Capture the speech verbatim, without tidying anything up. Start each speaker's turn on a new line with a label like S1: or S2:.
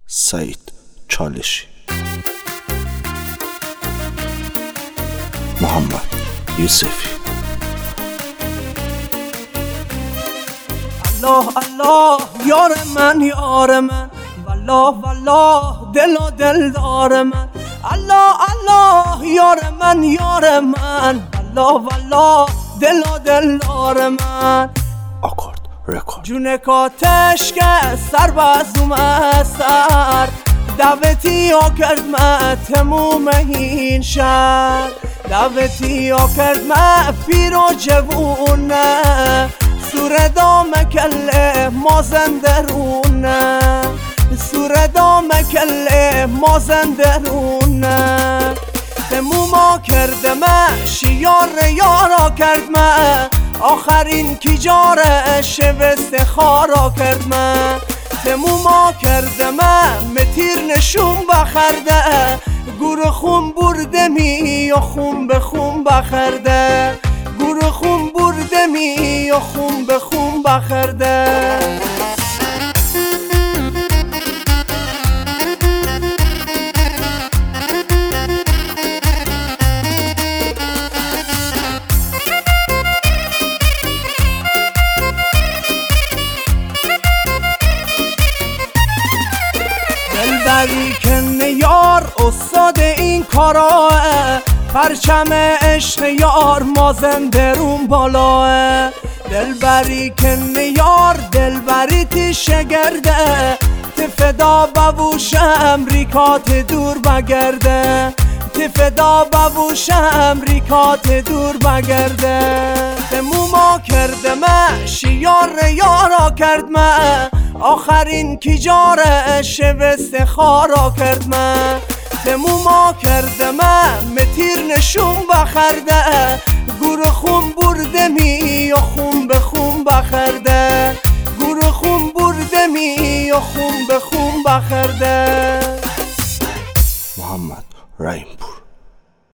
S1: سعید چالشی. محمد یوسفی.
S2: الله الله یار من یار من، والله والله دل و دلدار من. الله الله یار من یار من، والله والله دل و دلدار من.
S1: آکورد رکورد.
S2: جون کاتش که سر بازوم سر دعوتی ها کرد من تموم این شهر. دعوتی ها کرد من پیر و جوونه، سور دام کله مازن درونه، سور دام کله مازن درونه. تموما کرده من شیار یارا کرد من، آخرین کی جاره شب استخارا کرد من. تموما کرده من متیر نشون بخرده، گور خون برده می یا خون به خون بخرده، گور خون برده می یا خون به خون بخرده. دلبری کنه یار استاد این کاراه، پرچم عشق یار مازن درون بالاه. دلبری کنه یار دلبری تی شگرده، تفدا ببوش امریکات دور بگرده، تفدا ببوش امریکات دور بگرده. تموما کرده من شیار یارا کرد من، آخرین کی جاره شب استخارا کرد من. تموما کرده من متیر نشون بخرده، گور خون برده می یا خون به خون بخرده، گور خون برده می یا خون به خون بخرده.
S1: محمد رحیمپور.